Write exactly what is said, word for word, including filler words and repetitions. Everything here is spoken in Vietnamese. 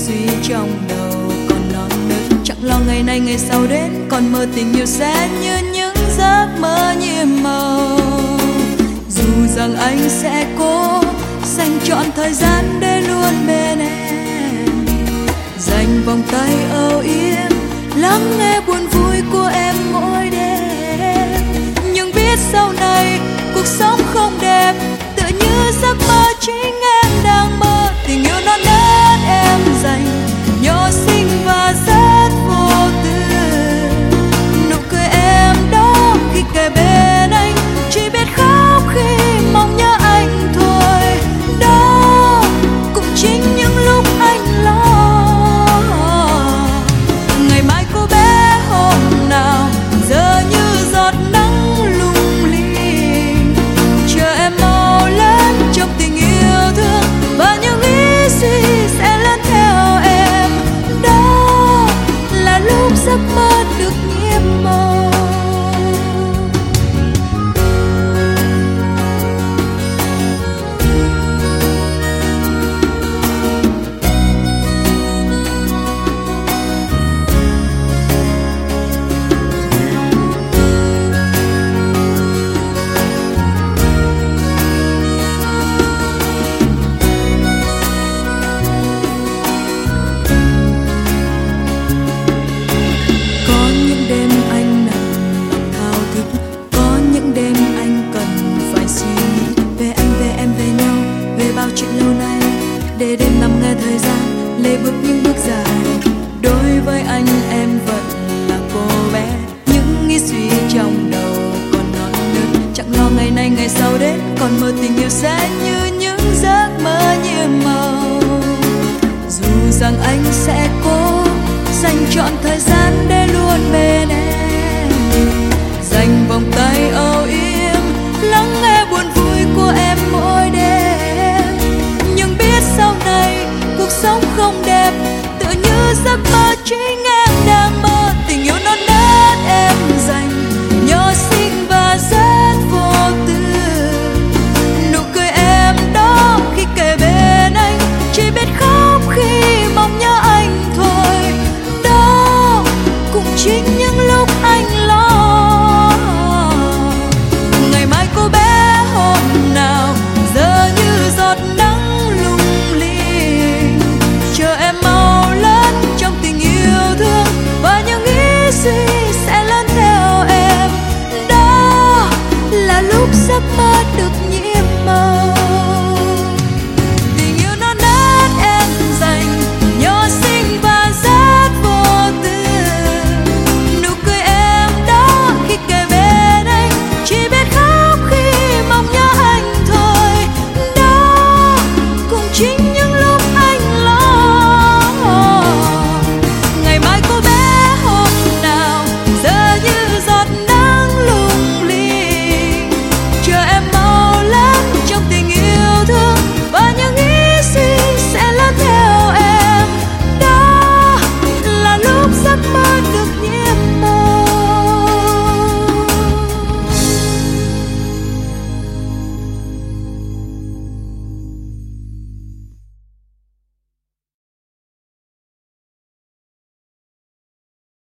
suy trong đầu còn non nớt, chẳng lo ngày nay ngày sau đến, còn mơ tình yêu sẽ như những giấc mơ nhiệm màu. Dù rằng anh sẽ cố dành trọn thời gian để luôn bên em, dành vòng tay âu yếm lắng nghe buồn vui của em mỗi đêm. Nhưng biết sau này cuộc sống không đẹp, tựa như giấc mơ chính em đang mơ. Tình yêu non nớt em dành nhỏ xinh và rất vô tư. Nụ cười em đó khi kề bên anh, chỉ biết khóc khi mong nhớ anh thôi. Đó cũng chính những lúc anh lo. Ngày mai cô bé hôm nào giờ như giọt nắng lung linh, chờ em mau lớn trong tình yêu thương và những ý suy sẽ lớn theo em. Đó là lúc giấc mơ được nhiễm màu. Để đêm nằm nghe thời gian lê bước những bước dài. Đối với anh em vẫn là cô bé, những nghĩ suy trong đầu còn non nớt, chẳng lo ngày nay ngày sau đến, còn mơ tình yêu sẽ như những giấc mơ nhiệm màu. Dù rằng anh sẽ cố dành trọn thời gian để luôn bên em, dành vòng tay âu yếm lắng nghe buồn vui của em mỗi đêm. Nhưng biết sau này cuộc sống không đẹp, tựa như giấc mơ chính em.